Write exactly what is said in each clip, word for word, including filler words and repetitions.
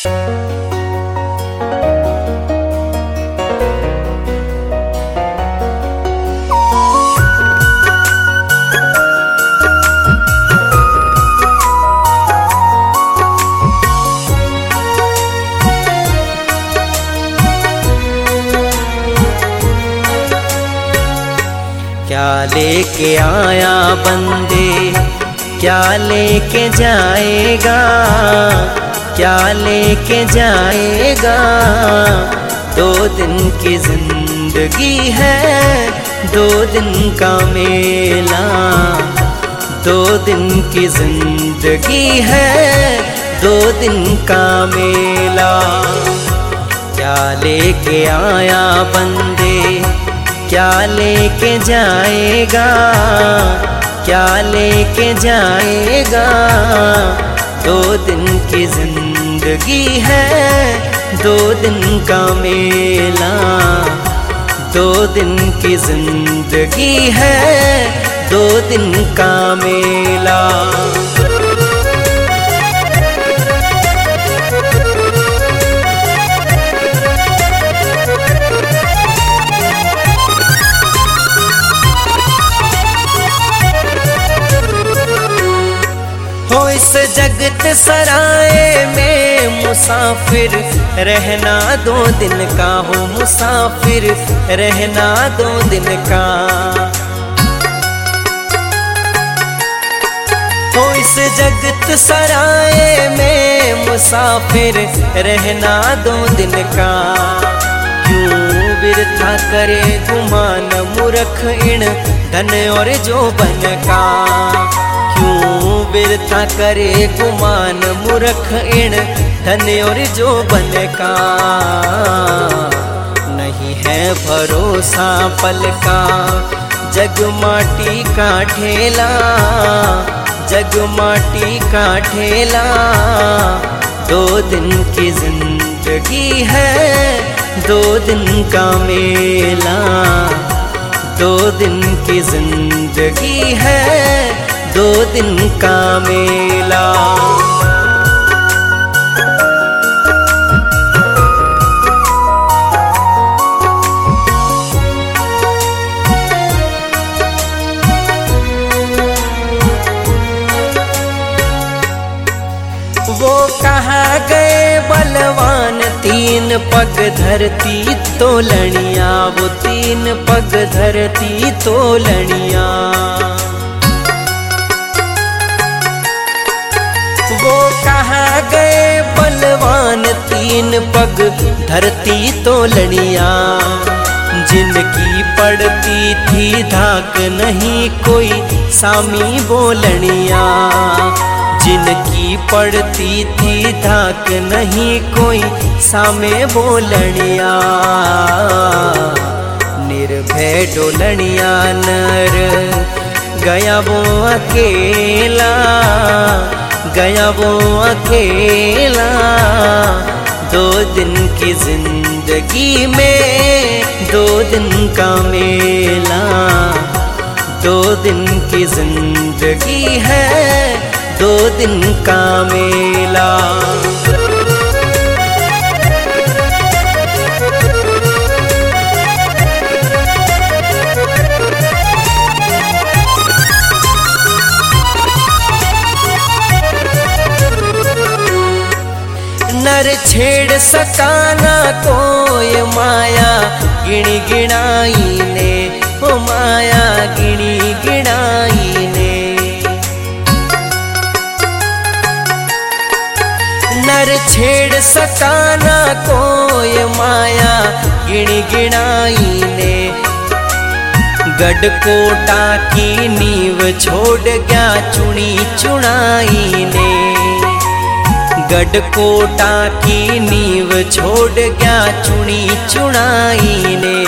क्या लेके आया बंदे, क्या लेके जाएगा, क्या लेके जाएगा। दो दिन की जिंदगी है, दो दिन का मेला। दो दिन की जिंदगी है, दो दिन का मेला। क्या लेके आया बंदे, क्या लेके जाएगा, क्या लेके जाएगा। दो दिन की जिंदगी है, दो दिन का मेला। दो दिन की जिंदगी है, दो दिन का मेला। हो इस जगत सराय में मुसाफिर रहना दो दिन का, हो मुसाफिर रहना दो दिन का। हो इस जगत सराय में मुसाफिर रहना दो दिन का। क्यों बिरथा करे गुमान मूर्ख इन धन और जोबन का। क्यों बिरथा करे गुमान मूर्ख इन धन और जोबन का। नहीं है भरोसा पल का, जग माटी का ठेला, जग माटी का ठेला। दो दिन की जिंदगी है, दो दिन का मेला। दो दिन की जिंदगी है, दो दिन का मेला। वो कहाँ गए बलवान तीन पग धरती तोलनिया। वो तीन पग धरती तोलनिया। वो कहाँ गए बलवान तीन पग धरती तोलनिया। जिनकी पड़ती थी धाक नहीं कोई सामी बोलनिया। जिनकी पड़ती थी धाक नहीं कोई सामे बोलनिया। निर्भय डोलनिया नर गया वो अकेला, गया वो अकेला। दो दिन की जिंदगी में, दो दिन का मेला। दो दिन की जिंदगी है, दो दिन का मेला। नर छेड़ सकाना कोई माया गिणी गिणाई ने। ओ माया गिणी गिणाई ने। नर छेड़ सकाना कोई माया गिणी गिणाई ने। गढ़कोटा की नींव छोड़ गया चुनी चुनाई ने। गढ़कोटा की नींव छोड़ गया चुनी चुनाई ने।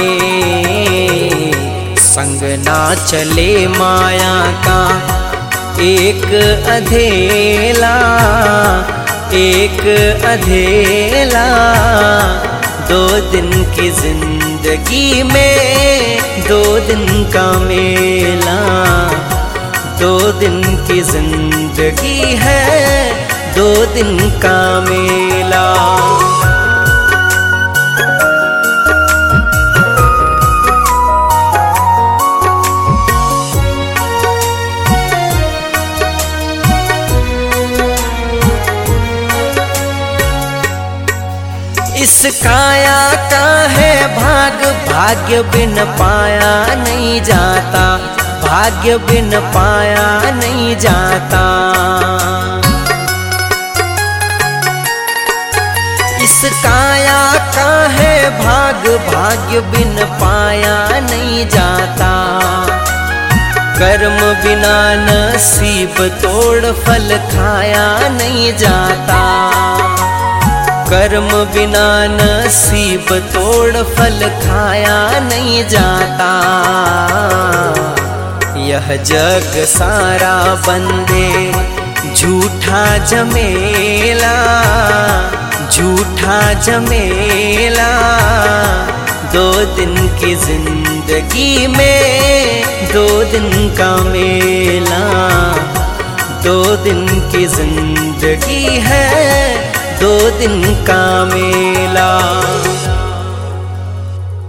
संग ना चले माया का एक अधेला, एक अधेला। दो दिन की जिंदगी में, दो दिन का मेला। दो दिन की जिंदगी है, दो दिन का मेला। इस काया का है भाग, भाग्य बिन पाया नहीं जाता, भाग्य बिन पाया नहीं जाता। इस काया का है भाग, भाग्य बिन पाया नहीं जाता। कर्म बिना नसीब तोड़ फल खाया नहीं जाता, कर्म बिना नसीब तोड़ फल खाया नहीं जाता। यह जग सारा बंदे झूठा झमेला, झूठा झमेला। दो दिन की जिंदगी में दो दिन का मेला, दो दिन की जिंदगी है दो दिन का मेला।